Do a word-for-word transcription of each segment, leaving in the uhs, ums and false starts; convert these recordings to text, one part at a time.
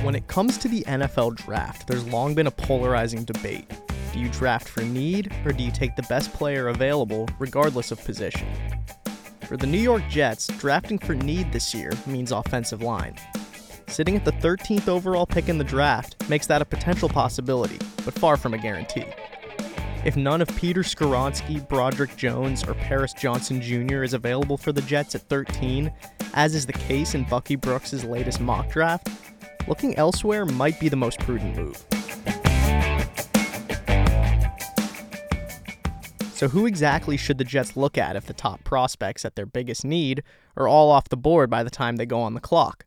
When it comes to the N F L draft, there's long been a polarizing debate. Do you draft for need, or do you take the best player available, regardless of position? For the New York Jets, drafting for need this year means offensive line. Sitting at the thirteenth overall pick in the draft makes that a potential possibility, but far from a guarantee. If none of Peter Skoronski, Broderick Jones, or Paris Johnson Junior is available for the Jets at thirteen, as is the case in Bucky Brooks' latest mock draft, looking elsewhere might be the most prudent move. So who exactly should the Jets look at if the top prospects at their biggest need are all off the board by the time they go on the clock?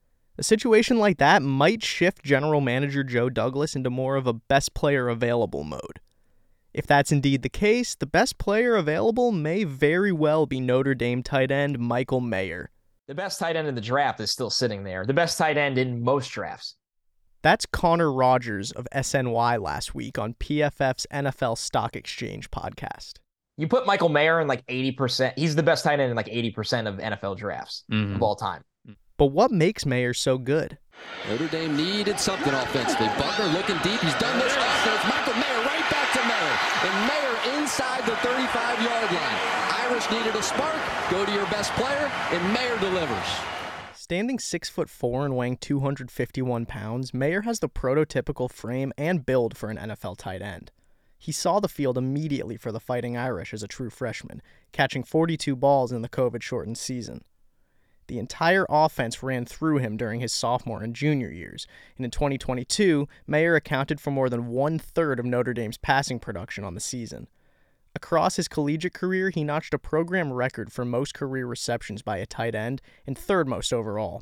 A situation like that might shift general manager Joe Douglas into more of a best player available mode. If that's indeed the case, the best player available may very well be Notre Dame tight end Michael Mayer. The best tight end in the draft is still sitting there. The best tight end in most drafts. That's Connor Rogers of S N Y last week on P F F's N F L Stock Exchange podcast. You put Michael Mayer in like eighty percent. He's the best tight end in like eighty percent of N F L drafts mm-hmm. of all time. But what makes Mayer so good? Notre Dame needed something offensively. Butler looking deep. He's done this. Oh, it's Michael Mayer right back to Mayer. And Mayer inside the thirty-five-yard line. Irish needed a spark. Go to your best player, and Mayer delivers. Standing six foot four and weighing two hundred fifty-one pounds, Mayer has the prototypical frame and build for an N F L tight end. He saw the field immediately for the Fighting Irish as a true freshman, catching forty-two balls in the COVID-shortened season. The entire offense ran through him during his sophomore and junior years, and in twenty twenty-two, Mayer accounted for more than one-third of Notre Dame's passing production on the season. Across his collegiate career, he notched a program record for most career receptions by a tight end and third most overall.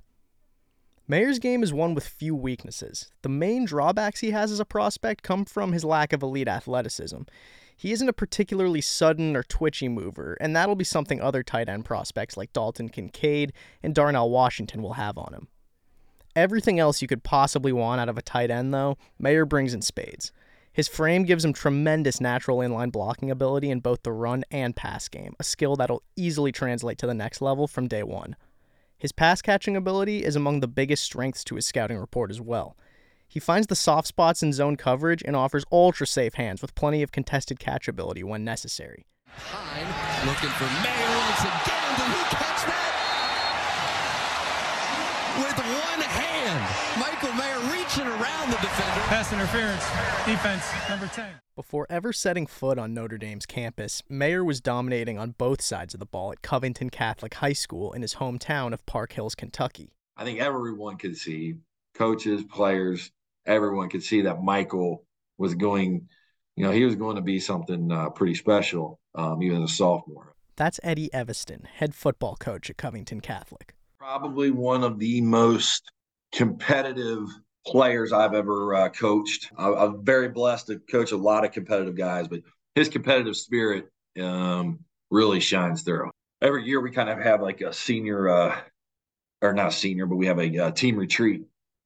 Mayer's game is one with few weaknesses. The main drawbacks he has as a prospect come from his lack of elite athleticism. He isn't a particularly sudden or twitchy mover, and that'll be something other tight end prospects like Dalton Kincaid and Darnell Washington will have on him. Everything else you could possibly want out of a tight end, though, Mayer brings in spades. His frame gives him tremendous natural inline blocking ability in both the run and pass game, a skill that'll easily translate to the next level from day one. His pass-catching ability is among the biggest strengths to his scouting report as well. He finds the soft spots in zone coverage and offers ultra-safe hands with plenty of contested catch ability when necessary. Hine looking for Mayer once again. Did he catch that? With one hand, Michael Mayer reaching around the defender. Pass interference, defense, number ten. Before ever setting foot on Notre Dame's campus, Mayer was dominating on both sides of the ball at Covington Catholic High School in his hometown of Park Hills, Kentucky. I think everyone could see, coaches, players, everyone could see that Michael was going, you know, he was going to be something uh, pretty special, um, even as a sophomore. That's Eddie Eviston, head football coach at Covington Catholic. Probably one of the most competitive players I've ever uh, coached. I, I'm very blessed to coach a lot of competitive guys, but his competitive spirit um, really shines through. Every year we kind of have like a senior, uh, or not senior, but we have a, a team retreat.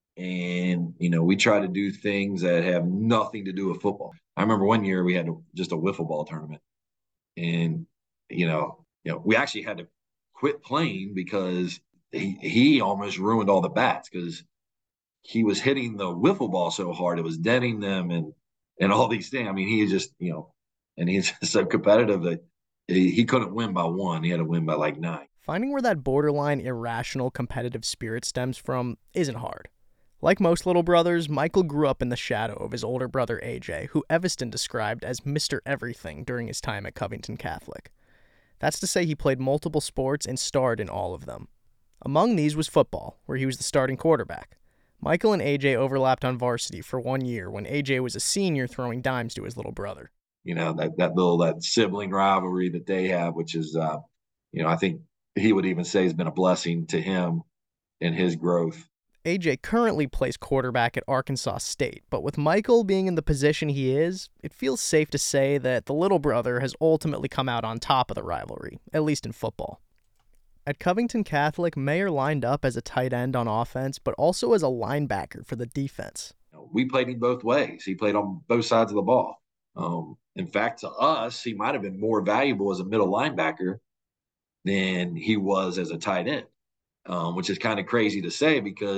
And, you know, we try to do things that have nothing to do with football. I remember one year we had just a wiffle ball tournament. And, you know, you know, we actually had to quit playing because he, he almost ruined all the bats because he was hitting the wiffle ball so hard it was denting them and and all these things. I mean, he just, you know, and he's so competitive that he, he couldn't win by one. He had to win by like nine. Finding where that borderline irrational competitive spirit stems from isn't hard. Like most little brothers, Michael grew up in the shadow of his older brother A J, who Eviston described as Mister Everything during his time at Covington Catholic. That's to say he played multiple sports and starred in all of them. Among these was football, where he was the starting quarterback. Michael and A J overlapped on varsity for one year when A J was a senior throwing dimes to his little brother. You know, that, that little that sibling rivalry that they have, which is, uh, you know, I think he would even say has been a blessing to him in his growth. A J currently plays quarterback at Arkansas State, but with Michael being in the position he is, it feels safe to say that the little brother has ultimately come out on top of the rivalry, at least in football. At Covington Catholic, Mayer lined up as a tight end on offense, but also as a linebacker for the defense. We played him both ways. He played on both sides of the ball. Um, in fact, to us, he might have been more valuable as a middle linebacker than he was as a tight end, um, which is kind of crazy to say because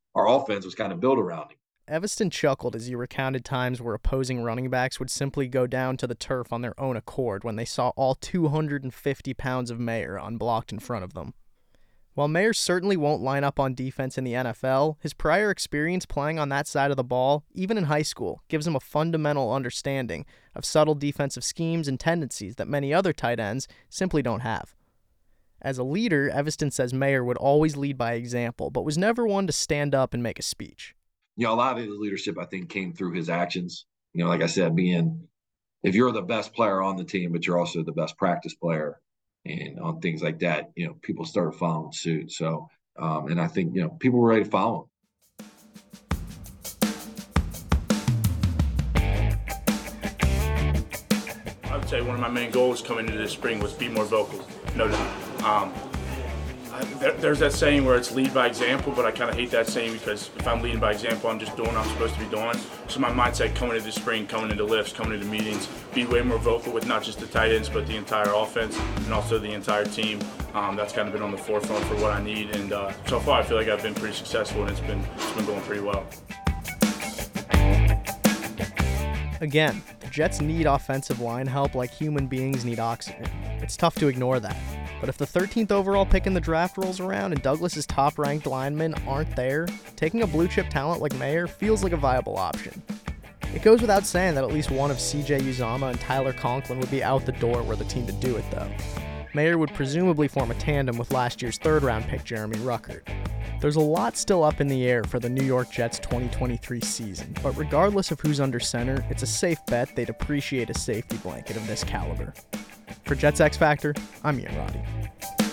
our offense was kind of built around him. Evanston chuckled as he recounted times where opposing running backs would simply go down to the turf on their own accord when they saw all two hundred fifty pounds of Mayer unblocked in front of them. While Mayer certainly won't line up on defense in the N F L, his prior experience playing on that side of the ball, even in high school, gives him a fundamental understanding of subtle defensive schemes and tendencies that many other tight ends simply don't have. As a leader, Evanston says Mayer would always lead by example, but was never one to stand up and make a speech. You know, a lot of his leadership, I think, came through his actions. You know, like I said, being, if you're the best player on the team, but you're also the best practice player, and on things like that, you know, people started following suit. So, um, and I think, you know, people were ready to follow him. I would say one of my main goals coming into this spring was be more vocal. No doubt. Um, There, there's that saying where it's lead by example, but I kind of hate that saying because if I'm leading by example, I'm just doing what I'm supposed to be doing. So my mindset coming into the spring, coming into lifts, coming into meetings, be way more vocal with not just the tight ends, but the entire offense and also the entire team. Um, that's kind of been on the forefront for what I need, and uh, so far I feel like I've been pretty successful, and it's been it's been going pretty well. Again, the Jets need offensive line help like human beings need oxygen. It's tough to ignore that. But if the thirteenth overall pick in the draft rolls around and Douglas's top-ranked linemen aren't there, taking a blue-chip talent like Mayer feels like a viable option. It goes without saying that at least one of C J Uzomah and Tyler Conklin would be out the door were the team to do it, though. Mayer would presumably form a tandem with last year's third-round pick Jeremy Ruckert. There's a lot still up in the air for the New York Jets twenty twenty-three season, but regardless of who's under center, it's a safe bet they'd appreciate a safety blanket of this caliber. For Jets X Factor, I'm Ian Roddy.